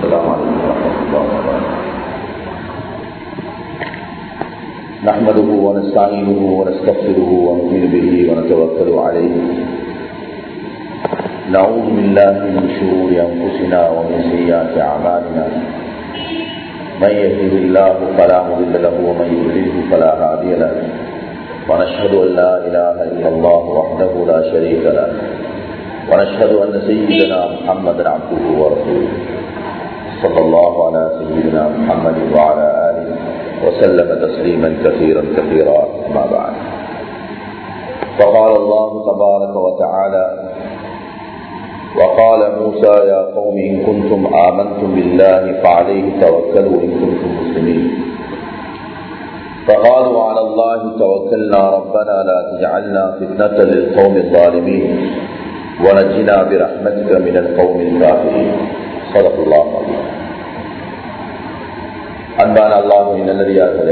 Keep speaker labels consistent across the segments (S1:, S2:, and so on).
S1: السلام عليكم ورحمة الله وبركاته. نحمده ونستعينه ونستغفره ونؤمن به ونتوكل عليه. نعوذ بالله من شرور أنفسنا ومن سيئات أعمالنا. من يهده الله فلا مضل له ومن يضلل فلا هادي له. ونشهد أن لا إله إلا الله وحده لا شريك له. ونشهد أن سيدنا محمدا عبده ورسوله صلى الله على سيدنا محمد وعلى آله وسلم تسليما كثيرا كثيرا. أما بعد، فقال الله تبارك وتعالى: وقال موسى يا قوم إن كنتم آمنتم بالله فعليه توكلوا إن كنتم مسلمين. فقالوا على الله توكلنا ربنا لا تجعلنا فتنة للقوم الظالمين ونجنا برحمتك من القوم الكافرين. صدق الله العظيم. அன்பான அல்லாஹ்வின் நல்லடியார்களே,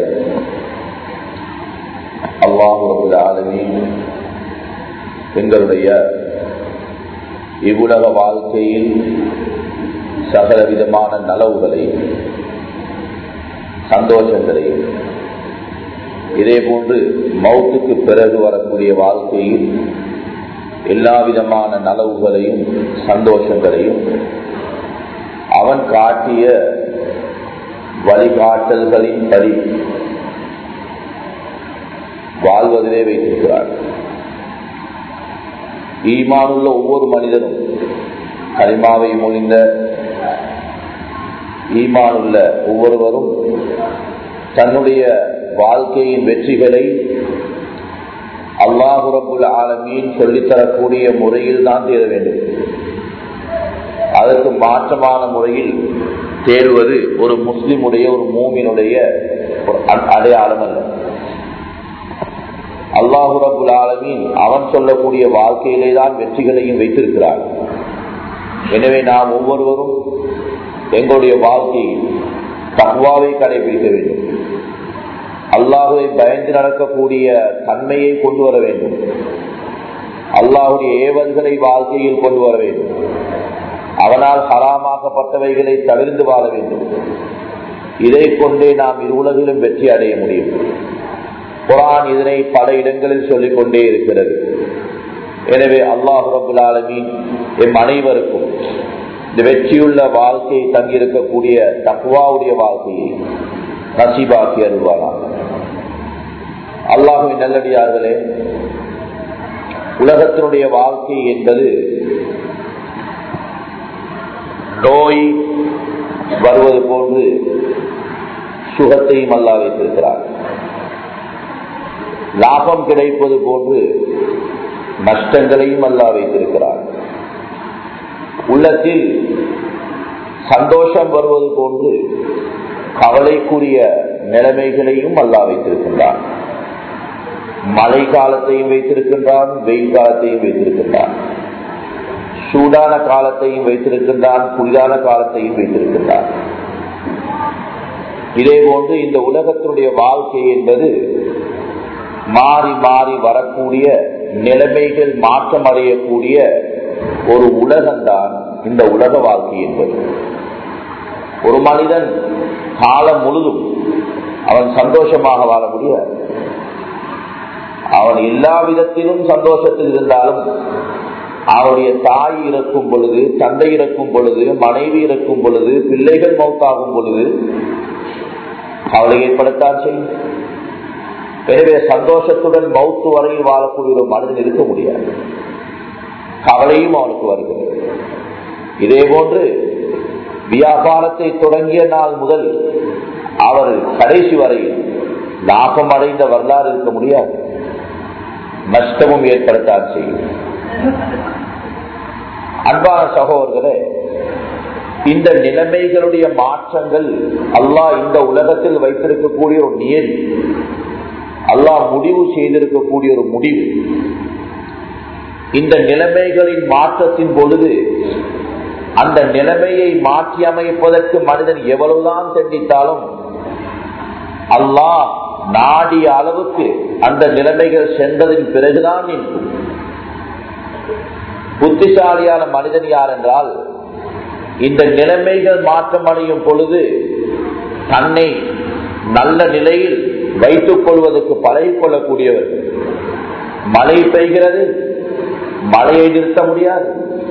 S1: அல்லாஹ் ரப்பல் ஆலமீன் எங்களுடைய இவ்வுலக வாழ்க்கையில் சகல விதமான நலவுகளையும் சந்தோஷங்களையும், இதே போன்று மௌத்துக்கு பிறகு வரக்கூடிய வாழ்க்கையில் எல்லா விதமான நலவுகளையும் சந்தோஷங்களையும் அவன் காட்டிய வழிகாட்டல்களின் படி வாழ்வதிலே வைத்திருக்கிறார். ஈமானுள்ள ஒவ்வொரு மனிதனும், கலிமாவை மொழிந்த ஈமானுள்ள ஒவ்வொருவரும் தன்னுடைய வாழ்க்கையின் வெற்றிகளை அல்லாஹ் ரப்புல் ஆலமீன் சொல்லித்தரக்கூடிய முறையில் தான் தேட வேண்டும். அதற்கு மாற்றமான முறையில் தேடுவது ஒரு முஸ்லிமுடைய, ஒரு மூமினுடைய ஒரு அடையாளம் அல்ல. அல்லாஹ் ரப்புல் ஆலமீன் அவன் சொல்லக்கூடிய வாழ்க்கையிலே தான் வெற்றிகளையும் வைத்திருக்கிறார். எனவே நாம் ஒவ்வொருவரும் எங்களுடைய வாழ்க்கையில் தக்வாவை கடைபிடிக்க வேண்டும். அல்லாஹுவை பயந்து நடக்கக்கூடிய தன்மையை கொண்டு வர வேண்டும். அல்லாஹுடைய ஏவல்களை வாழ்க்கையில் கொண்டு வர வேண்டும். அவனால் ஹராமாக்கப்பட்டவைகளை தவிர்த்து வாழ வேண்டும். இதை கொண்டே நாம் இரு உலகிலும் வெற்றி அடைய முடியும். குர்ஆன் இதனை பல இடங்களில் சொல்லிக் கொண்டே இருக்கிறது. எனவே அல்லாஹ் ரப்பல் ஆலமீன் எம் அனைவருக்கும் இந்த வெற்றியுள்ள வாழ்க்கையை தங்கியிருக்கக்கூடிய தக்வாவுடைய வாழ்க்கையை நசீபாக்கி அருள்வானாக. அல்லாஹ்வின் நல்லடியார்களே, உலகத்தினுடைய வாழ்க்கை என்பது நோய் வருவது போன்று சுகத்தையும் அல்லாஹ் வைத்திருக்கிறார். லாபம் கிடைப்பது போன்று நஷ்டங்களையும் அல்லாஹ் வைத்திருக்கிறார். உள்ளத்தில் சந்தோஷம் வருவது போன்று கவலைக்குரிய நிலைமைகளையும் அல்லாஹ் வைத்திருக்கின்றான். மழை காலத்தையும் வைத்திருக்கின்றான், வெயில் காலத்தையும் வைத்திருக்கின்றான். சூடான காலத்தையும் வைத்திருக்கின்றான், குளிரான காலத்தையும் வைத்திருக்கின்றான். இதே போன்று இந்த உலகத்தினுடைய வாழ்க்கை என்பது மாறி மாறி வரக்கூடிய நிலைமைகள் மாற்றம் அடையக்கூடிய ஒரு உலகம்தான் இந்த உலக வாழ்க்கை என்பது. ஒரு மனிதன் காலம் முழுதும் அவன் சந்தோஷமாக வாழ முடியாது. அவன் எல்லா விதத்திலும் சந்தோஷத்தில் இருந்தாலும் அவனுடைய தாய் இறக்கும் பொழுது, தந்தை இறக்கும் பொழுது, மனைவி இறக்கும் பொழுது, பிள்ளைகள் மௌத்தாகும் பொழுது கவலை ஏற்படத்தான் செய்யும். எனவே சந்தோஷத்துடன் மௌத்து வரையில் வாழக்கூடிய ஒரு மனிதன் இருக்க முடியாது. கவலையும் அவனுக்கு வருகிறது. இதே போன்று வியாபாரத்தை தொடங்கிய நாள் முதல் அவர் கடைசி வரையில் லாபம் அடைந்த வரலாறு இருக்க முடியாது. நஷ்டமும் ஏற்படத்தான் செய்யும். அன்பான சகோதரர்களே, இந்த நிலைமைகளுடைய மாற்றங்கள் அல்லாஹ் இந்த உலகத்தில் வைத்திருக்கக்கூடிய ஒரு நியதி, அல்லாஹ் முடிவு செய்திருக்கக்கூடிய ஒரு முடிவு. இந்த நிலைமைகளின் மாற்றத்தின் பொழுது அந்த நிலைமையை மாற்றி அமைப்பதற்கு மனிதன் எவ்வளவுதான் தண்டித்தாலும் அல்லாஹ் நாடிய அளவுக்கு அந்த நிலைமைகள் சென்றதின் பிறகுதான் நிற்கும். புத்திசாலியான மனிதன் யார் என்றால் இந்த நிலைமைகள் மாற்றம் அடையும் பொழுது தன்னை நல்ல நிலையில் வைத்துக் கொள்வதற்கு பழகிக் கொள்ளக்கூடியவர்கள். மழை பெய்கிறது, மழையை நிறுத்த முடியாது.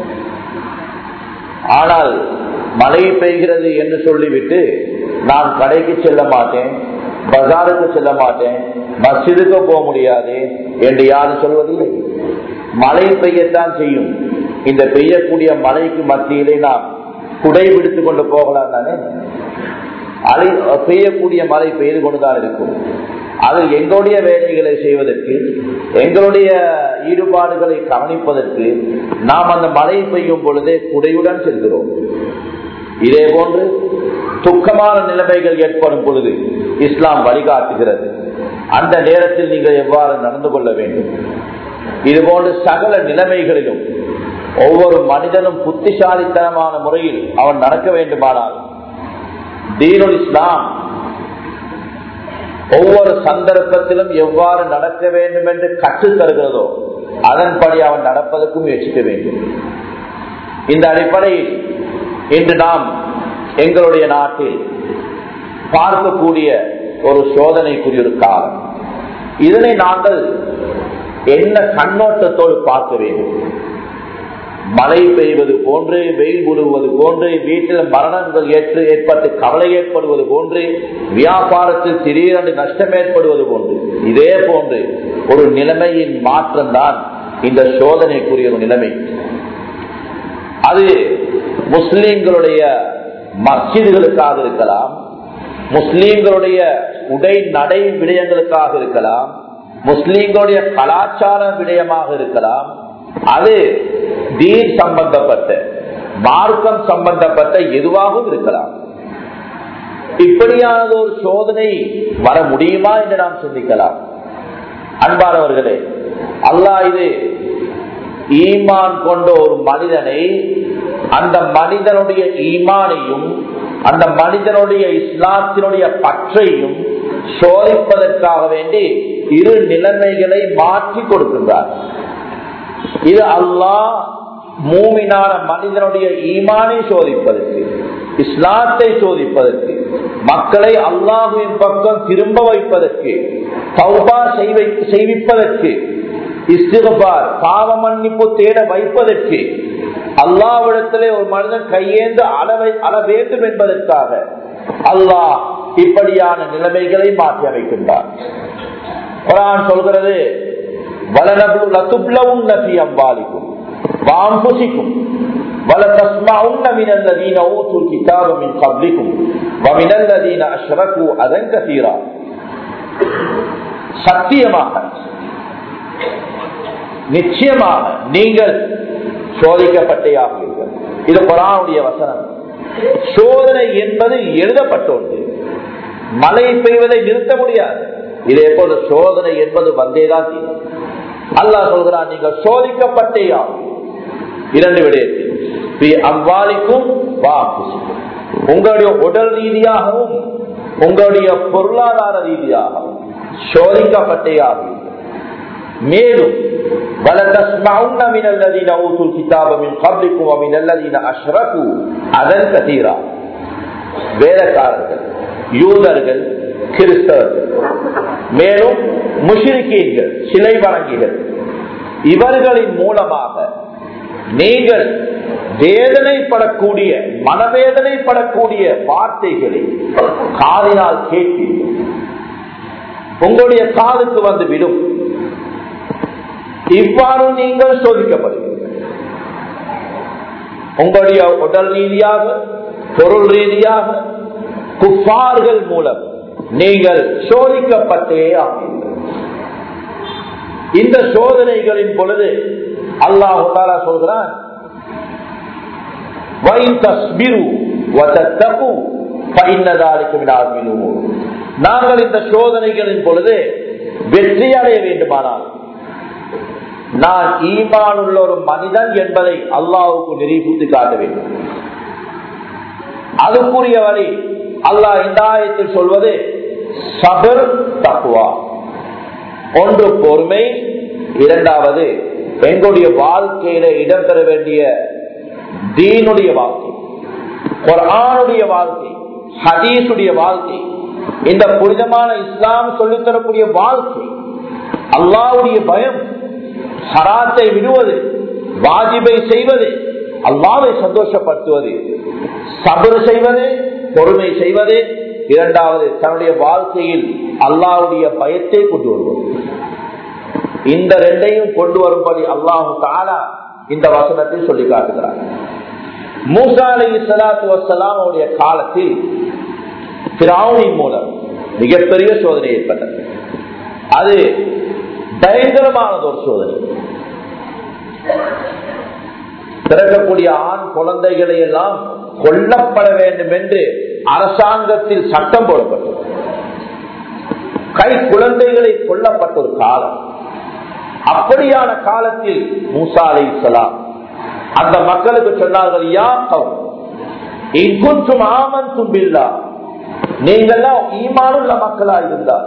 S1: ஆனால் மழை பெய்கிறது என்று சொல்லிவிட்டு நான் கடைக்கு செல்ல மாட்டேன், பஜாருக்கு செல்ல மாட்டேன், மஸ்ஜிதுக்கு போக முடியாது என்று யாரும் சொல்வதில்லை. மழை பெய்யத்தான் செய்யும். இந்த பெய்யக்கூடிய மழைக்கு மத்தியிலே நாம் குடை விடுத்துக் கொண்டு போகலாம் தானே. பெய்யக்கூடிய மழை பெய்து கொண்டுதான் இருக்கும். அது எங்களுடைய வேலைகளை செய்வதற்கு, எங்களுடைய ஈடுபாடுகளை கவனிப்பதற்கு நாம் அந்த மழை பெய்யும் பொழுதே குடையுடன் செல்கிறோம். இதே போன்று துக்கமான நிலைமைகள் ஏற்படும் பொழுது இஸ்லாம் வழிகாட்டுகிறது. அந்த நேரத்தில் நீங்கள் எவ்வாறு நடந்து கொள்ள வேண்டும். இதுபோன்று சகல நிலைமைகளிலும் ஒவ்வொரு மனிதனும் புத்திசாலித்தனமான முறையில் அவன் நடக்க வேண்டுமானால் தீனுல் இஸ்லாம் ஒவ்வொரு சந்தர்ப்பத்திலும் எவ்வாறு நடக்க வேண்டும் என்று கற்றுத் தருகிறதோ அதன்படி அவன் நடப்பதற்கு முயற்சிக்க வேண்டும். இந்த அடிப்படையில் இன்று நாம் எங்களுடைய நாட்டில் பார்க்கக்கூடிய ஒரு சோதனைக்குரிய ஒரு காலம். இதனை நாங்கள் என்ன கண்ணோட்டத்தோடு பார்க்க வேண்டும்? மழை பெய்வது போன்று, வெயில் விழுவது போன்று, வீட்டில் மரணங்கள் ஏற்பட்டு கவலை ஏற்படுவது போன்று, வியாபாரத்தில் திடீரென்று நஷ்டம் ஏற்படுவது போன்று, இதே போன்று ஒரு நிலைமையின் மாற்றம் தான் இந்த சோதனைக்குரிய ஒரு நிலைமை. அது முஸ்லிம்களுடைய மஸ்ஜிதுகளுக்காக இருக்கலாம், முஸ்லிம்களுடைய உடை நடை விடயங்களுக்காக இருக்கலாம், முஸ்லிம்களுடைய கலாச்சார விடயமாக இருக்கலாம், அது தீன் சம்பந்தப்பட்ட மார்க்கம் சம்பந்தப்பட்ட எதுவாகவும் இருக்கலாம். இப்படியான ஒரு சோதனை வர முடியுமா என்று நாம் சிந்திக்கலாம். அன்பானவர்களே, அல்லாஹ் இது ஈமான் கொண்ட ஒரு மனிதனை, அந்த மனிதனுடைய ஈமானையும் அந்த மனிதனுடைய இஸ்லாத்தினுடைய பற்றையும் சோதிப்பதற்காக வேண்டி இரு நிலைமைகளை மாற்றி கொடுக்கின்றார். இது அல்லாஹ் மூமினான மனிதனுடைய ஈமானை சோதிப்பதற்கு, இஸ்லாத்தை சோதிப்பதற்கு, மக்களை அல்லாஹ்வின் பக்கம் திரும்ப வைப்பதற்கு, தௌபா செய்விப்பதற்கு, இஸ்திக்பார் பாவ மன்னிப்பு தேட வைப்பதற்கு, அல்லாஹ்விடத்திலே ஒரு மனிதன் கையேந்து அள வேண்டும் என்பதற்காக அல்லாஹ் இப்படியான நிலைமைகளை மாற்றி அமைக்கின்றார். குர்ஆன் சொல்கிறது, وَلَتُبْلَوُنَّ فِي أَمْوَالِكُمْ وَأَنفُسِكُمْ وَلَتَسْمَعُنَّ مِنَ الَّذِينَ أُوتُوا الْكِتَابَ مِنْ قَبْلِكُمْ وَمِنَ الَّذِينَ أَشْرَكُوا أَذًى كَثِيرًا. சத்தியமாக நிச்சயமாக நீங்கள் சோதிக்கப்பட்டீர்கள். இது குர்ஆனுடைய வசனம். சோதனை என்பது எழுதப்பட்ட ஒன்று. மழை பெய்வதை நிறுத்த முடியாது. இதே போல சோதனை என்பது வந்தேதான் தீரும். அல்லாஹ் சொல்கிறான், நீங்கள் சோதிக்கப்பட்டேயாகும். இரண்டு விடயத்தில் அம்வாலிக்கும் உங்களுடைய உடல் ரீதியாகவும் உங்களுடைய பொருளாதார ரீதியாகவும் சோதிக்கப்பட்டேயாகும். மேலும் வேதக்காரர்கள், யூதர்கள், கிறிஸ்தவர்கள், மேலும் முஷ்ரிக்கீன்கள், சிலை வணங்கிகள், இவர்களின் மூலமாக நீங்கள் வேதனைப்படக்கூடிய, மனவேதனைப்படக்கூடிய வார்த்தைகளை காதினால் கேட்பீர்கள். உங்களுடைய காதுக்கு வந்து விடும். இவ்வாறு நீங்கள் சோதிக்கப்படுவீர்கள். உங்களுடைய உடல் ரீதியாக, பொருள் ரீதியாக, குஃபார்கள் மூலம் நீங்கள் சோதிக்கப்பட்டே ஆவீர்கள். இந்த சோதனைகளின் பொழுது அல்லாஹ் தஆலா சொல்கிறான், நாங்கள் இந்த சோதனைகளின் பொழுது வெற்றி அடைய வேண்டுமானால் நான் ஈமான் உள்ள ஒரு மனிதன் என்பதை அல்லாஹ்வுக்கு நிரூபித்து காட்ட வேண்டும். அதுக்குரிய வழி அல்லாஹ் இந்த ஆயத்தில் சொல்வது சபர், தக்வா. ஒன்று பொறுமை, இரண்டாவது எங்களுடைய வாழ்க்கையில இடம்பெற வேண்டிய தீனுடைய வாழ்க்கை. குர்ஆனுடைய வாழ்க்கை, ஹதீஸுடைய வாழ்க்கை, இந்த புனிதமான இஸ்லாம் சொல்லித்தரக்கூடிய வாழ்க்கை, அல்லாஹ்வுடைய பயம், ஹராத்தை விடுவது, வாஜிபை செய்வது, அல்லாஹ்வை சந்தோஷப்படுத்துவது, சப்ர் செய்வது, பொறுமை செய்வது, இரண்டாவது தன்னுடைய வாழ்க்கையில் அல்லாஹ்வுடைய பயத்தை கொண்டு வருவது. இந்த ரெண்டையும் கொண்டு வரும்படி அல்லாஹ் தஆலா இந்த வசனத்தை சொல்லி காட்டுகிறார். மூசா அலைஹிஸ்ஸலாத்து வஸ்ஸலாம் அவருடைய காலத்தில் ஃபிரௌனின் மூலம் மிகப்பெரிய சோதனை ஏற்பட்டது. அது பயங்கரமானது ஒரு சோதனை. பிறக்கக்கூடிய ஆண் குழந்தைகளை எல்லாம் கொல்லப்பட வேண்டும் என்று அரசாங்கத்தில் சட்டம் போடப்பட்டது. கை குழந்தைகளை கொல்லப்பட்ட ஒரு காலம். அப்படியான காலத்தில் மூசா அலைஹிஸ்ஸலாம் அந்த மக்களுக்கு சொன்னார்கள், யா கௌம் இன் குன்தும் ஆமன்தும் பில்லாஹ், நீங்கள்லாம் ஈமான் உள்ள மக்களா இருந்தால்,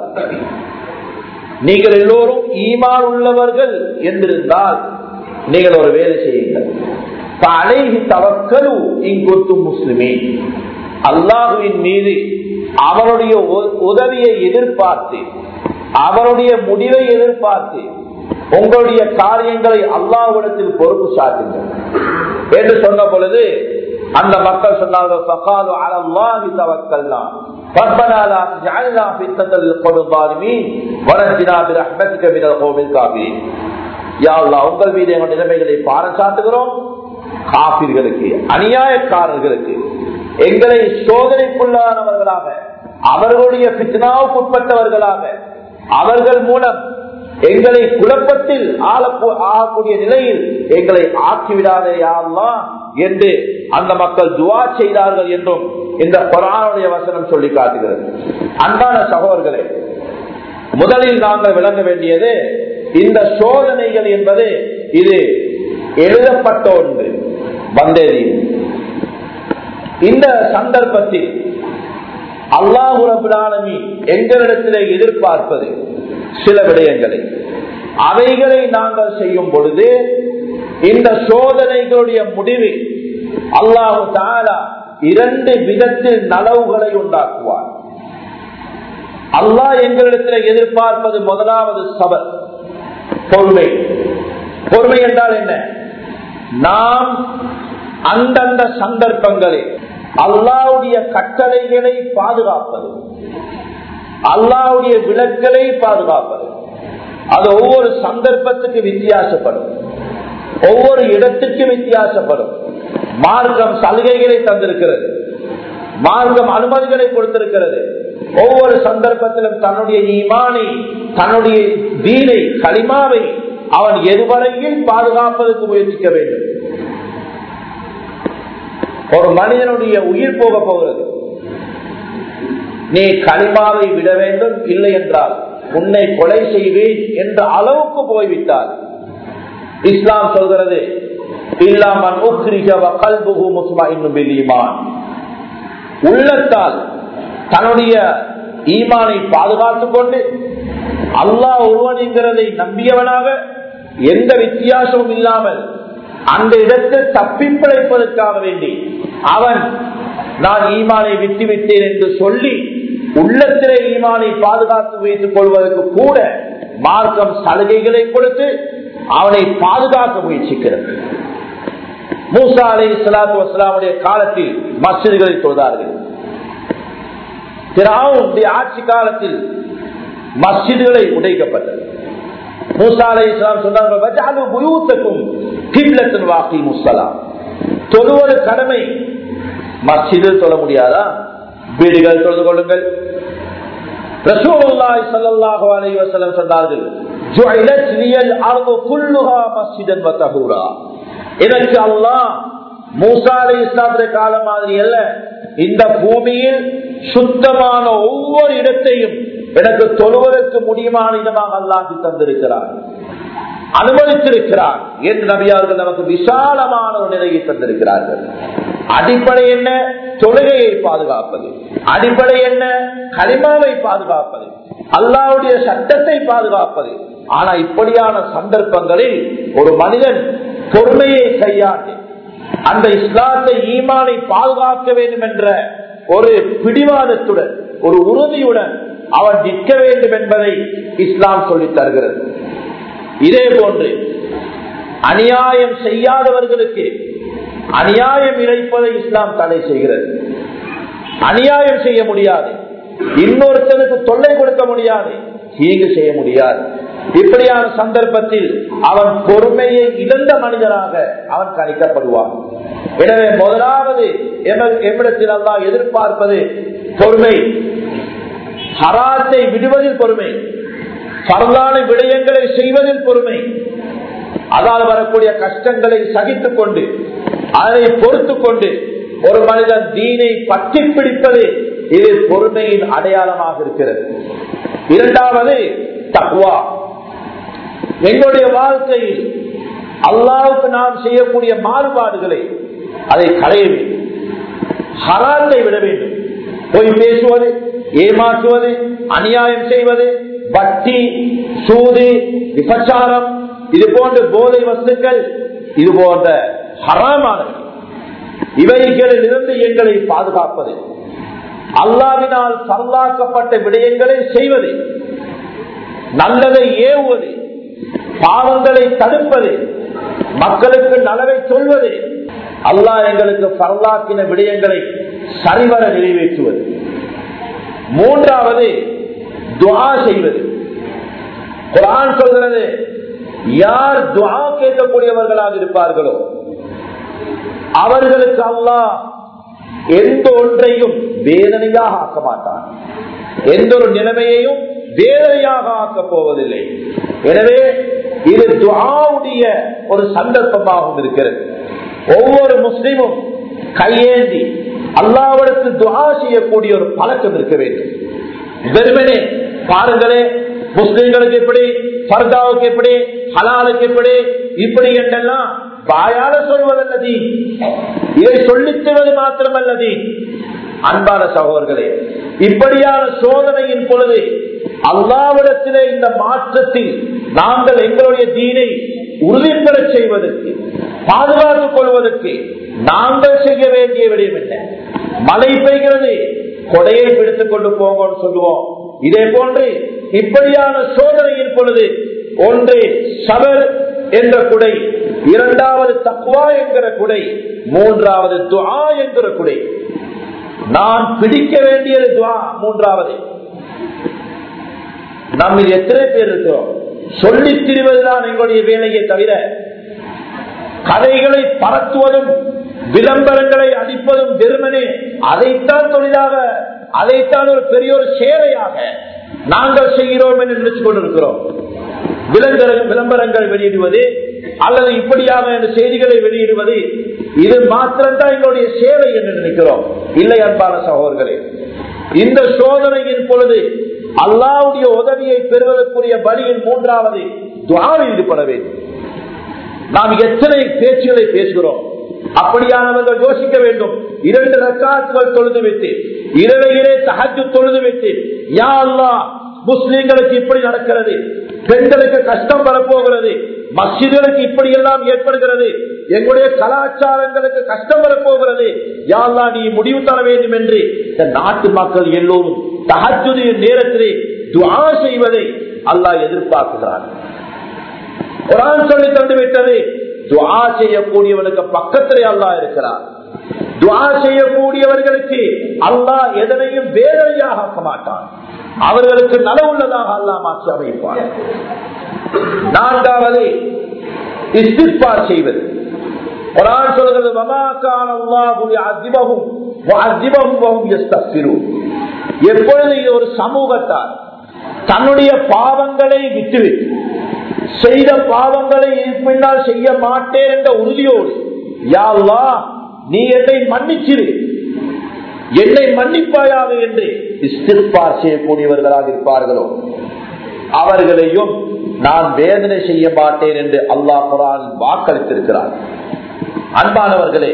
S1: நீங்கள் எல்லோரும் ஈமான் உள்ளவர்கள் என்றிருந்தால் நீங்கள் ஒரு வேலை செய்யுங்கள். அலைஹி தவக்கலு இன் குன்தும் முஸ்லிமீன், அல்லாஹ்வின் மீது அவருடைய உதவியை எதிர்பார்த்து, அவருடைய முடிவை எதிர்பார்த்து உங்களுடைய காரியங்களை அல்லாஹ்விடத்தில் பொறுப்பு சாட்டுங்கள் என்று சொன்ன பொழுது அந்த மக்கள் சொன்னார்கள், ஃபகாலு அலல்லாஹி தவக்கல்னா ரப்பனா லா தஜஅல்னா ஃபித்னத்தல் லில்கௌமில் ஸாலிமீன் வனஜ்னா பிரஹ்மதிக மினல் கௌமில் காஃபிரீன். யா அல்லாஹ், உங்கள் மீது எங்கள் நிலைமைகளை பாரஞ்சாட்டுகிறோம், காஃபிர்களுக்கு, அநியாயக்காரர்களுக்கு எங்களை சோதனைக்குள்ளானவர்களாக, அவர்களுடைய ஃபித்னாவுக்கு உட்பட்டவர்களாக, அவர்கள் மூலம் எங்களை குழப்பத்தில் ஆகக்கூடிய நிலையில் எங்களை ஆக்கிவிடாதே யா அல்லாஹ் என்று அந்த மக்கள் துஆ செய்தார்கள் என்றும் இந்த குர்ஆனுடைய வசனம் சொல்லி காட்டுகிறது. அன்பான சகோதரர்களே, முதலில் நாங்கள் விளங்க வேண்டியது, இந்த சோதனைகள் என்பது இது எழுதப்பட்ட ஒன்று வந்தேதி. இந்த சந்தர்ப்பத்தில் அல்லாஹ் ரப்பல் ஆலமீன் எங்களிடத்திலே எதிர்பார்ப்பது சில விடயங்களை, அவைகளை நாங்கள் செய்யும் பொழுது இந்த சோதனைகளுடைய முடிவில் அல்லாஹ் தஆலா இரண்டு விதத்தில் நலவுகளை உண்டாக்குவார். அல்லாஹ் எங்களிடத்தில் எதிர்பார்ப்பது முதலாவது சபர், பொறுமை. பொறுமை என்றால் என்ன? நாம் அந்தந்த சந்தர்ப்பங்களில் அல்லாஹ்வுடைய கட்டளைகளை பாதுகாப்பது, அல்லாஹ்வுடைய விலக்குகளை பாதுகாப்பது. அது ஒவ்வொரு சந்தர்ப்பத்துக்கு வித்தியாசப்படும், ஒவ்வொரு இடத்துக்கு வித்தியாசப்படும். மார்க்கம் சலுகைகளை தந்திருக்கிறது, மார்க்கம் அனுமதிகளை கொடுத்திருக்கிறது. ஒவ்வொரு சந்தர்ப்பத்திலும் தன்னுடைய ஈமானை, தன்னுடைய தீனை, கலிமாவை அவன் எதுவரையில் பாதுகாப்பதற்கு முயற்சிக்க வேண்டும். ஒரு மனிதனுடைய உயிர் போக போகிறது, நீ கலிமாவை விட வேண்டும், இல்லை என்றால் உன்னை கொலை செய்வேன் என்ற அளவுக்கு போய்விட்டால் இஸ்லாம் சொல்கிறது, இல்லாமன் உக்ரிஹ வ கல்புஹு முத்மஇன்னு பில் ஈமான், உள்ளத்தால் தன்னுடைய ஈமானை பாதுகாத்துக் கொண்டு அல்லாஹ் ஒருவன் என்கிறதை நம்பியவனாக எந்த வித்தியாசமும் இல்லாமல் அந்த இடத்தில் தப்பி பிழைப்பதற்காக வேண்டி அவன் நான் ஈமானை விட்டுவிட்டேன் என்று சொல்லி உள்ளத்திலே ஈமானை பாதுகாத்து வைத்துக் கொள்வதற்கு கூட மார்க்கம் சலுகைகளை கொடுத்து அவனை பாதுகாக்க முயற்சிக்கிறது. மூசா அலைஹிஸ்ஸலாத்து வஸ்ஸலாமுடைய காலத்தில் மஸ்ஜிதுகளை தொழுதார்கள். ஃபிரௌனுடைய ஆட்சி காலத்தில் மஸ்ஜிதுகளை உடைக்கப்பட்டது. மூசா அலைஹிஸ்ஸலாம் சொன்னார்கள், வஜஅலு புயூத்தக்கும் கிப்லத்தன் வஅகீமுஸ் ஸலாத், தொழுவது கடமை, மஸ்ஜிதில் தொழ முடியாதா? வீடுகள் தொழுது கொள்ளுங்கள். ரசூலுல்லாஹி ஸல்லல்லாஹு அலைஹி வஸல்லம் சொன்னார்கள், ஜுஇலத் லியல் அர்து குல்லுஹா மஸ்ஜிதன் வ தஹூரா, எனக்கு அல்லாஹ் மூசா அலைஹிஸ்ஸலாமுடைய காலம் மாதிரி அல்ல, இந்த பூமியில் சுத்தமான ஒவ்வொரு இடத்தையும் எனக்கு தொழுவதற்கு முடியுமான இடமாக அல்லாஹ் தந்திருக்கிறார், அனுமதித்திருக்கிறார் என்று நபியார்கள் நமக்கு விசாலமான ஒரு நிலையை தந்திருக்கிறார்கள். அடிப்படை என்ன? தொழுகையை பாதுகாப்பது. அடிப்படை என்ன? கலிமாவை பாதுகாப்பது, அல்லாஹ்வுடைய சட்டத்தை பாதுகாப்பது. ஆனா இப்படியான சந்தர்ப்பங்களில் ஒரு மனிதன் பொறுமையை கையாண்டு அந்த இஸ்லாத்தை ஈமானை பாதுகாக்க வேண்டும் என்ற ஒரு பிடிவாதத்துடன் ஒரு உறுதியுடன் அவன் நிற்க வேண்டும் என்பதை இஸ்லாம் சொல்லித் தருகிறது. இதே போன்று அநியாயம் செய்யாதவர்களுக்கு அநியாயம் இழைப்பதை இஸ்லாம் தடை செய்கிறது. அநியாயம் செய்ய முடியாது, இன்னொருத்தருக்கு தொல்லை கொடுக்க முடியாது, தீங்கு செய்ய முடியாது. இப்படியான சந்தர்ப்பத்தில் அவன் பொறுமையை இழந்த மனிதனாக அவன் கணிக்கப்படுவான். எனவே முதலாவது எம்மிடத்தில் அல்லாஹ் எதிர்பார்ப்பது பொறுமை. ஹராத்தை விடுவதில் பொறுமை, பரலான விடயங்களை செய்வதில் பொறுமை, அதால் வரக்கூடிய கஷ்டங்களை சகித்துக் கொண்டு அதை பொறுத்துக் கொண்டு ஒரு மனிதன் தீனை பற்றி பிடிப்பது இது பொறுமையின் அடையாளமாக இருக்கிறது. இரண்டாவது தக்வா. எங்களுடைய வாழ்க்கையில் அல்லாஹ்வுக்கு நாம் செய்யக்கூடிய மாறுபாடுகளை அதை களைய வேண்டும், ஹராத்தை விட வேண்டும். பொய் பேசுவது, ஏமாற்றுவது, அநியாயம் செய்வது, வட்டி, சூது, விபச்சாரம், இது போன்ற போதை வஸ்துக்கள், இது போன்ற ஹராமானது, இவைகளில் இருந்து எங்களை பாதுகாப்பது, அல்லாஹ்வினால் பரலாக்கப்பட்ட விடயங்களை செய்வது, நல்லதை ஏவுவது, பாவங்களை தடுப்பது, மக்களுக்கு நலவை சொல்வது, அல்லாஹ் எங்களுக்கு பரலாக்கின விடயங்களை சரிவர நிறைவேற்றுவது. மூன்றாவது துஆ செய்வது. குர்ஆன் சொல்கிறது, யார் துஆ கேட்கக்கூடியவர்களாக இருப்பார்களோ அவர்களுக்கு அல்லாஹ் எந்த ஒன்றையும் வேதனையாக ஆக்க மாட்டான், எந்த ஒரு நிலைமையையும் வேதனையாக ஆக்கப் போவதில்லை. எனவே இது துஆவுடைய ஒரு சந்தர்ப்பமாகவும் இருக்கிறது. ஒவ்வொரு முஸ்லிமும் கையேந்தி அல்லாஹ்விடத்து துஆ செய்யக்கூடிய ஒரு பழக்கம் இருக்க வேண்டும். வெறுமனே பாருங்களே, முஸ்லிம்களுக்கு எப்படி, ஃபர்தாவுக்கு எப்படி, ஹலாலுக்கு எப்படி, இப்படி என்றெல்லாம் வாயால சொல்வதல்லது, இதை சொல்லித்தருவது மாத்திரமல்லது. அன்பான சகோதரர்களே, இப்படியான சோதனையின் பொழுது அல்லாஹ்விடத்திலே இந்த மாற்றத்தில் நாங்கள் எங்களுடைய தீனை உறுதிப்பெற செய்வதற்கு, பாதுகாத்துக் கொள்வதற்கு நாங்கள் செய்ய வேண்டிய விடயம் என்ன? மழை பெய்கிறது, கொடையை பிடித்துக் கொண்டு போங்கன்னு சொல்லுவோம். இதே போன்று இப்படியான சோதனையின் பொழுது ஒன்று சபர் என்ற குடை, இரண்டாவது தக்வா என்கிற குடை, மூன்றாவது துஆ என்கிற குடை. நாம் பிடிக்க வேண்டியது துஆ. மூன்றாவது, நம்ம எத்தனை பேர் இருக்கிறோம்? சொல்லித் திரிவதுதான் எங்களுடைய வேலையை தவிர கதைகளை பரத்துவதும் விளம்பரங்களை அடிப்பதும் வெறுமனே அதைத்தான் தொழிலாக, அதைத்தான் ஒரு பெரிய ஒரு சேவையாக நாங்கள் செய்கிறோம் என்று நினைச்சு கொண்டிருக்கிறோம். விளம்பரங்கள் வெளியிடுவது அல்லது இப்படியாக செய்திகளை வெளியிடுவது, இது மாத்திரம்தான் எங்களுடைய சேவை என்று நினைக்கிறோம். இல்லை அன்பான சகோதரர்களே, இந்த சோதனையின் பொழுது அல்லாஹ்வுடைய உதவியை பெறுவதற்குரிய வழியின் மூன்றாவது துஆவில் ஈடுபட வேண்டும். நாம் எத்தனை பேச்சுகளை பேசுகிறோம்? அப்படியானவர்கள் யோசிக்க வேண்டும். 2 ரக்காத்துகள் தொழுது வைத்து, இரவையிலே தஹஜ்ஜுத் தொழுது வைத்து, யா அல்லாஹ், முஸ்லிம்களுக்கு இப்படி நடக்கிறது, பெண்களுக்கு கஷ்டம் வரப்போகிறது, மஸ்ஜிதுகளுக்கு இப்படி எல்லாம் ஏற்படுகிறது, எங்களுடைய கலாச்சாரங்களுக்கு கஷ்டம் வரப்போகிறது, யா அல்லாஹ் நீ முடிவு தர வேண்டும் என்று இந்த நாட்டு மக்கள் எல்லோரும் தஹஜ்ஜுதின் நேரத்திலே துஆ செய்வதை அல்லாஹ் எதிர்பார்க்கிறார். குர்ஆன் சொல்லி தந்து விட்டது, துஆ செய்யக்கூடியவனுக்கு பக்கத்திலே அல்லாஹ் இருக்கிறார். துஆ செய்யக்கூடியவர்களுக்கு அல்லாஹ் எதனையும் வேதனையாக ஆக்க மாட்டான், அவர்களுக்கு நலவுள்ளதாக அல்லாஹ் மாற்றி அமைப்பான். நான்காவது இஸ்திக்பார் செய்வது. குர்ஆன் சொல்கிறது, வமா கான அல்லாஹு யஅஸிபஹும் வஅஸிபஹும் வஹும் யஸ்தக்பிரூன். எப்பொழுது ஒரு சமூகத்தார் தன்னுடைய பாவங்களை விட்டுவிட்டு செய்த பாவங்களை பின்னால் செய்ய மாட்டேன் என்ற உறுதியோடு, யா அல்லாஹ் நீ என்னை மன்னிச்சிரு, என்னை மன்னிப்பாயாக என்று இஸ்திக்பார் செய்யக்கூடியவர்களாக இருப்பார்களோ அவர்களையும் நான் வேதனை செய்ய மாட்டேன் என்று அல்லாஹ் குர்ஆனில் வாக்களித்திருக்கிறார். அன்பானவர்களே,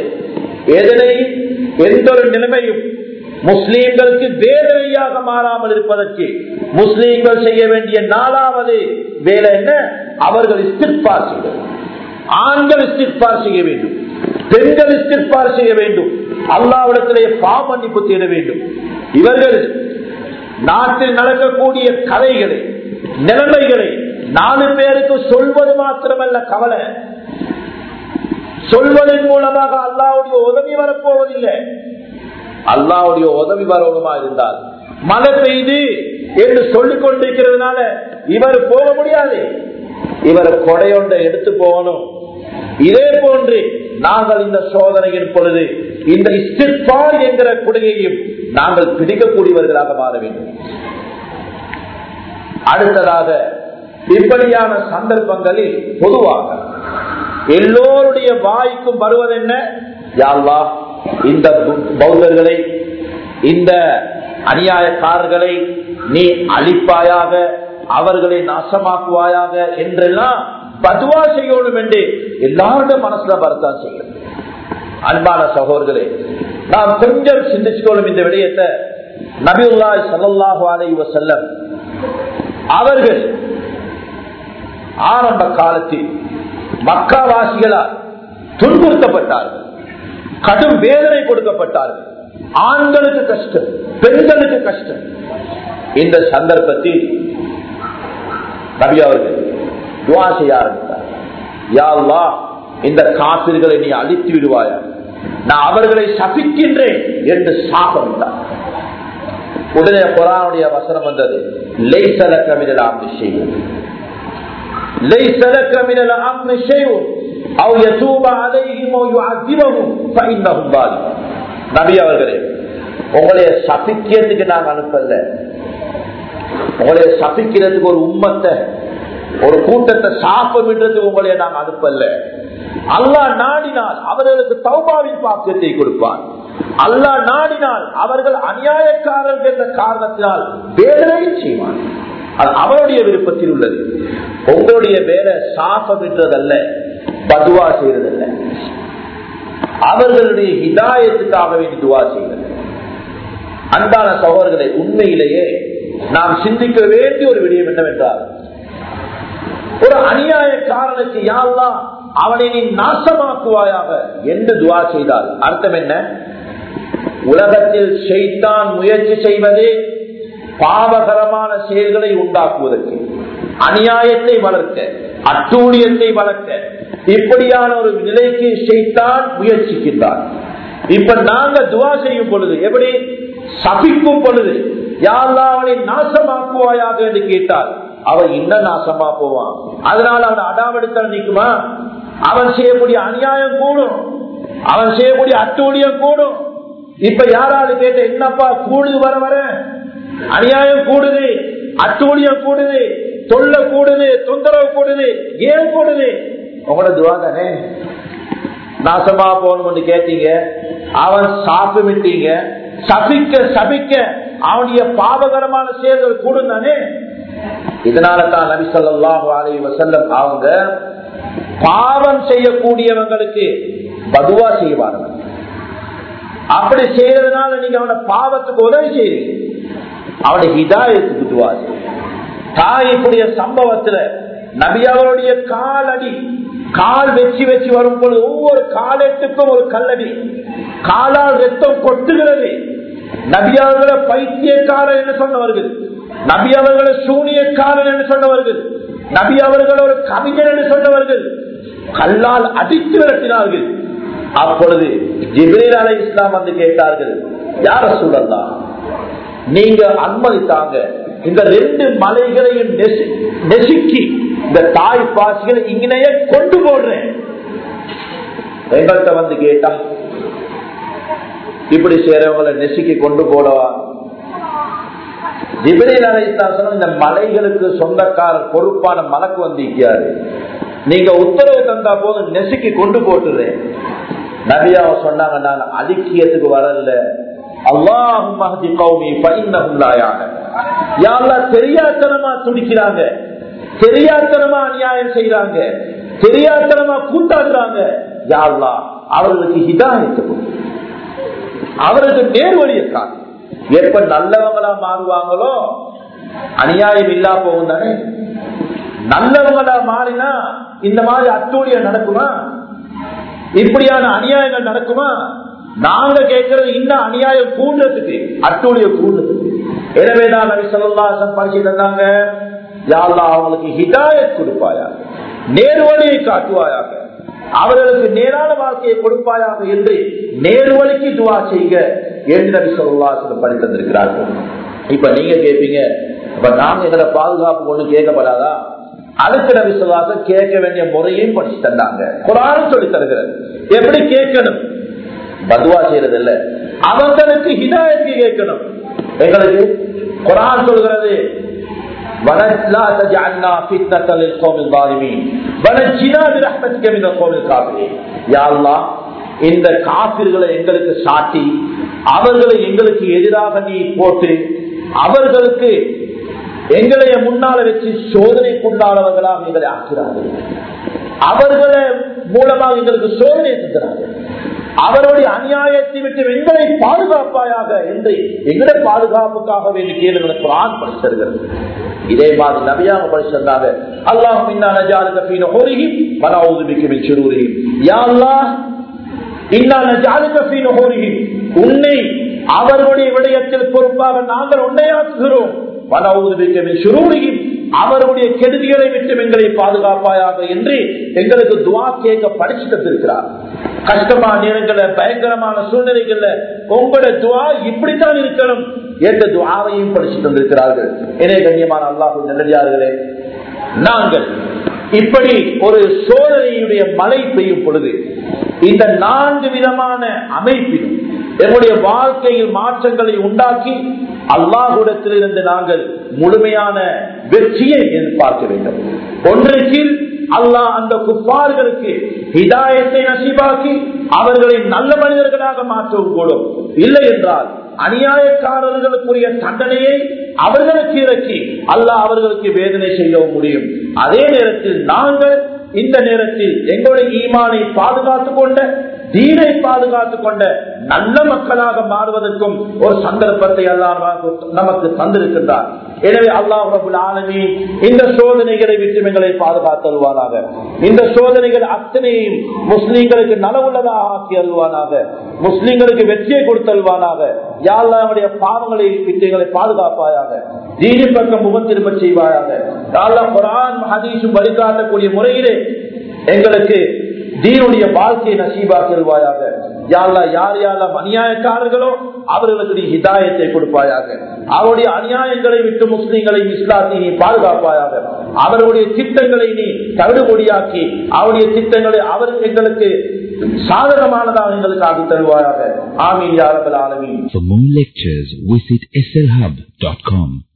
S1: எந்த ஒரு நிலைமையும் முஸ்லீம்களுக்கு வேதனையாக மாறாமல் இருப்பதற்கு முஸ்லீம்கள் செய்ய வேண்டிய 4வது வேலை என்ன? அவர்கள் இஸ்திக்பார் செய்ய வேண்டும். ஆண்கள் இஸ்திக்பார் செய்ய வேண்டும், பெண்கள் இஸ்திக்பார் செய்ய வேண்டும், அல்லாஹ்விடத்திலே பாவ மன்னிப்பு தேட வேண்டும். இவர்கள் நாட்டில் நடக்கக்கூடிய கதைகளை நிலைமைகளை 4 பேருக்கு சொல்வது மாத்திரமல்ல கவலை, சொல்வதன் மூலமாக அல்லாஹ்வுடைய உதவி வரப்போவதில்லை. அல்லாஹ்வுடைய உதவி வரணுமா இருந்தால் மழை பெய்து என்று சொல்லிக் கொண்டிருக்கிறதுனால இவர் போக முடியாது, இவர் கொடையொன்றை எடுத்து போகணும். இதே போன்று நாங்கள் இந்த சோதனையின் பொழுது இந்த இஸ்திக்பார் என்கிற குடையையும் நாங்கள் பிடிக்கக்கூடியவர்களாக மாற வேண்டும். அடுத்ததாக இப்படியான சந்தர்ப்பங்களில் பொதுவாக எல்லோருடைய வாய்க்கும் வருவது என்ன? யா அல்லாஹ், இந்த பௌத்தர்களை, இந்த அநியாயக்காரர்களை நீ அழிப்பாயாக, அவர்களை நாசமாக்குவாயாக என்றெல்லாம் பதுவா செய்யணும் என்று எல்லாருடைய மனசுல வரத்தான் செய்யும். அன்பான சகோதரர்களே, நாம் கொஞ்சம் சிந்திச்சுக்கொள்ளும் இந்த விடயத்தை. நபியுல்லாஹி ஸல்லல்லாஹு அலைஹி வஸல்லம் அவர்கள் ஆரம்ப காலத்தில் மக்காவாசிகளால் துன்புறுத்தப்பட்டார்கள், கடும் வேதனை கொடுக்கப்பட்டார்கள். ஆண்களுக்கு கஷ்டம், பெண்களுக்கு கஷ்டம். இந்த சந்தர்ப்பத்தில் நபி அவர்கள் துஆ செய்ய ஆரம்பித்தார். யா அல்லாஹ், இந்த காபிர்களை நீ அழித்து விடுவாயா, நான் அவர்களை சபிக்கின்றேன் என்று சாபமிட்டார். உடனே குர்ஆனுடைய வசனம் வந்தது, லைஸ லக மினல் அம்ரி ஷைஉன், லைஸ லக மினல் அம்ரி ஷைஉன் அவ் யதூப அலைஹிம் அவ் யுஅذிபஹும் ஃபஇன்னஹும் ஸாலிமூன். நபி அவர்களே, உங்களை சபிக்கிறதுக்கு நாங்க அனுப்பல, உங்களை சபிக்கிறதுக்கு ஒரு உம்மத்தை, ஒரு கூட்டத்தை சாபமிடுறதுக்கு உங்களை நாங்க அனுப்பல. அல்லாஹ் நாடினால் அவர்களுக்கு தௌபாவின் பாக்கியத்தை கொடுப்பான். அல்லாஹ் நாடினால் அவர்கள் அநியாயக்காரர்கள் என்ற காரணத்தினால் வேதனை செய்வான். அது அவருடைய விருப்பத்தில் உள்ளது. உங்களுடைய வேலை சாபமிடுறதல்ல, பதுவா செய்யறதல்ல, அவர்களுடைய ஹிதாயத்துக்காக வேண்டி துவா செய்வது. அன்பான சகோதரர்களை, உண்மையிலேயே நாம் சிந்திக்க வேண்டிய ஒரு விடயம் என்னவென்றால், ஒரு அநியாயக்காரனுக்கு யா அல்லாஹ் அவனை நீ நாசமாக்குவாயாக என்று துவா செய்தால் அர்த்தம் என்ன? உலகத்தில் ஷைத்தான் முயற்சி செய்வது பாவகரமான செயல்களை உண்டாக்குவதற்கு, அநியாயத்தை வளர்க்க, அட்டூழியத்தை வளர்க்க, இப்படியான ஒரு நிலைக்கு ஷைத்தான் முயற்சிக்கின்றான். இப்ப நாங்க துவா செய்யும் பொழுது, எப்படி சபிக்கும் பொழுது யா அல்லாஹ் அவனை நாசமாக்குவாயாக என்று கேட்டால் அவன் இன்னும் நாசமா போவான். அதனால அவன் அடாவடித்தல் நீக்குமா? அவன் செய்யக்கூடிய அநியாயம் கூடும், அவன் செய்யக்கூடிய அட்டூழியம் கூடும். இப்ப யாராவது கேட்ட, என்னப்பா கூடுது, வர வர அநியாயம் கூடுது, அட்டூழியம் கூடுது, தொல்லை கூடுது, தொந்தரவு கூடுது, ஏன் கூடுது? உங்களோட துவா தானே. நாசமா போகணும் கேட்டீங்க, அவன் சாப்பிட்டீங்க, சபிக்க சபிக்க அவனுடைய பாவகரமான செயல்கள் கூடும் தானே. இதனால தான் நபி ஸல்லல்லாஹு அலைஹி வஸல்லம் அவங்க பாவம் செய்யக்கூடியவங்களுக்கு பதுவா செய்வார்கள். அப்படி செய்யறதுனால நீங்க அவன பாவத்துக்கு உதவி செய்றீங்க, அவனுடைய ஹிதாயத்துக்கு துவா செய்யுங்க. தாயினுடைய சம்பவத்துல நபி அவருடைய காலடி, கால் வச்சு வச்சு வரும் பொழுது ஒவ்வொரு காலெட்டுக்கும் ஒரு கல்லடி, காலால் ரத்தம் கொட்டுகிறது. நபி அவர்களை பைத்தியக்காரர் என்று சொன்னவர்கள், நபி அவர்களை சூனியக்காரர் என்று சொன்னவர்கள், நபி அவர்கள் ஒரு கவிஞர் என்று சொன்னவர்கள் கல்லால் அடித்து விரட்டினார்கள். அப்பொழுது ஜிப்ரீல் அலைஹிஸ்ஸலாம் வந்து கேட்டார்கள், யா ரசூலல்லாஹ், நீங்க அனுமதித்தாங்க இந்த 2 மலைகளையும் நெசுக்கி இந்த தாய் பாசிகளை இங்கனையே கொண்டு போடுறேன். எங்கள்கிட்ட வந்து கேட்டா, இப்படி செய்யறவங்களை நெசுக்கி கொண்டு போடவா? ஜிப்ரீல் அலைஹிஸ்ஸலாம் இந்த மலைகளுக்கு சொந்தக்காரர் பொறுப்பான மலக்கு வந்திருக்கிறாரு, நீங்க உத்தரவு தந்தா போது நெசுக்கி கொண்டு போட்டுறேன். நபியா சொன்னாங்க, நான் அதிக்கியத்துக்கு வரல, அல்லாஹும்ம ஹதி கௌமி ஃபஇன்னஹும் லா யஅலமூன். யா அல்லாஹ், தெரியாத்தனமா துடிக்கிறாங்க, தெரியாத்தனமா அநியாயம் செய்யறாங்க, தெரியாத்தனமா கூட்டாடுறாங்க. யா அல்லாஹ், அவர்களுக்கு ஹிதாயத்தை கொடு, அவர்களுக்கு நேர்வழியை காட்டு. எப்ப நல்லவங்களா மாறுவாங்களோ அநியாயம் இல்லா போகும் தானே. நல்லவங்களா மாறினா இந்த மாதிரி அட்டூழியம் நடக்குமா? இப்படியான அநியாயங்கள் நடக்குமா? நாங்க கேட்கிறது இன்னும் அநியாயம் கூடுறதுக்கு, அட்டூழிய கூடுறதுக்கு. எனவேதான் நபி ஸல்லல்லாஹு அலைஹி வஸல்லம் பரிசு தந்தாங்க, யா அல்லாஹ் அவங்களுக்கு ஹிதாயத் கொடுப்பாயாக, நேர்வழியை காட்டுவாயாக, அவர்களுக்கு நேரான வாழ்க்கையை கொடுப்பாயாக என்று நேர்வழிக்கு துஆ செய்க என்று நபி ஸல்லல்லாஹு அலைஹி வஸல்லம் பரிசு தந்திருக்கிறார்கள். இப்ப நீங்க கேட்பீங்க, அப்ப நாங்க எங்களை பாதுகாப்பு ஒண்ணு கேட்கப்படாதா? அதுக்கு நபி ஸல்லல்லாஹு அலைஹி வஸல்லம் கேட்க வேண்டிய முறையையும் படிச்சு தந்தாங்க. குர்ஆன் சொல்லி தருகிறது எப்படி கேட்கணும். பதுவா செய்யறது இல்ல, அவங்களுக்கு ஹிதாயத்தை கேட்கணும். எங்களுக்கு குர்ஆன் சொல்கிறது, وَلَا تَجْعَلْنَا فِتْنَةً لِلْقَوْمِ الظَّالِمِينَ وَنَجِّنَا بِرَحْمَتِكَ مِنَ الْقَوْمِ الْكَافِرِينَ. யா அல்லாஹ், இந்த காபிர்களை எங்களுக்கு சாட்டி அவர்களை எங்களுக்கு எதிராக நீ போட்டு அவர்களுக்கு எங்களைய முன்னால வச்சு சோதனைக்குண்டானவர்களாக எங்களை ஆக்கிறார்கள். அவர்களை மூலமாக எங்களுக்கு சோதனை செஞ்சார்கள். அவருடைய அநியாயத்தை விட்டு எங்களை பாதுகாப்பாயாக என்று எங்களை பாதுகாப்புக்காக வேண்டிய கேள்வி குர்ஆன் படிச்சிருக்கிறது. இதே மாதிரி நபியாக படிச்சிருந்தாங்க, அல்லாஹும் இன்னா நஜஅலுக ஃபீ நுஹூரிஹிம் வ நஊது பிக மின் ஷுரூரிஹிம். யா அல்லாஹ், இன்னா நஜஅலுக ஃபீ நுஹூரிஹிம், உன்னை அவர்களுடைய விடயத்தில் பொறுப்பாக நாங்கள் உன்னையாக்குகிறோம். வ நஊது பிக மின் ஷுரூரிஹிம், அவருடைய கெடுதிகளை விட்டு எங்களை பாதுகாப்பாயாக என்று எங்களுக்கு துஆ கேட்க படிச்சு தந்திருக்கிறார். கஷ்டமான நேரங்களில், பயங்கரமான சூழ்நிலைகள்ல உங்களோட துஆ இப்படித்தான் இருக்கணும் என்ற துஆவையும் படிச்சு தந்திருக்கிறார்கள். எனவே கண்ணியமான அல்லாஹ்வின் நல்லடியார்களே, நாங்கள் இப்படி ஒரு சோதனையுடைய மழை பெய்யும் பொழுது இந்த 4 விதமான அமைப்பிலும் எங்களுடைய வாழ்க்கையில் மாற்றங்களை உண்டாக்கி அல்லாஹ்விடத்திலிருந்து நாங்கள் முழுமையான வெற்றியை எதிர்பார்க்க வேண்டும். ஒன்றைக்கு அல்லாஹ் அந்த குஃபார்களுக்கு ஹிதாயத்தை நசீபாக்கி அவர்களை நல்ல மனிதர்களாக மாற்றவும் கூடும். இல்லை என்றால் அநியாயக்காரர்களுக்குரிய தண்டனையை அவர்களுக்கு இறக்கி அல்லாஹ் அவர்களுக்கு வேதனை செய்யவும் முடியும். அதே நேரத்தில் நாங்கள் இந்த நேரத்தில் எங்களுடைய ஈமானை பாதுகாத்துக் கொண்ட, தீனை பாதுகாத்துக் கொண்ட நல்ல மக்களாக மாறுவதற்கும் ஒரு சந்தர்ப்பத்தை அல்லாஹ் நமக்கு தந்திருக்கின்றார். எனவே அல்லாஹ் ரப்பல் ஆலமீன் இந்த சோதனைகளை விட்டு எங்களை பாதுகாத்தல்வானாக. இந்த சோதனைகள் அத்தனையும் முஸ்லிம்களுக்கு நலவுள்ளதாக ஆக்கி அல்வானாக, முஸ்லிம்களுக்கு வெற்றியை கொடுத்தல்வானாக. யா அல்லாஹ், நம்முடைய பாவங்களை விட்டு எங்களை பாதுகாப்பாயாக, தீனின் பக்கம் முகம் திரும்ப செய்வாயாக. யா அல்லாஹ், குர்ஆன் ஹதீஸும் வழிகாட்டக்கூடிய முறையிலே எங்களுக்கு தீனுடைய வாழ்க்கையை நசீபாக்கிடுவாயாக. யா அல்லாஹ், யார் யாரெல்லாம் அநியாயக்காரர்களோ அவர்களுக்கு நீ ஹிதாயத்தை கொடுப்பாயாக. அவருடைய அநியாயங்களை விட்டு முஸ்லிம்களை இஸ்லாத்தை நீ பாதுகாப்பாயாக. அவர்களுடைய திட்டங்களை நீ தவிடுபொடியாக்கி அவருடைய திட்டங்களை அவர் எங்களுக்கு சாதகமானதாக எங்களுக்கு ஆகி தருவாயாக. ஆமீன் யா ரப்பல் ஆலமீன்.
S2: For more lectures, visit slhub.com.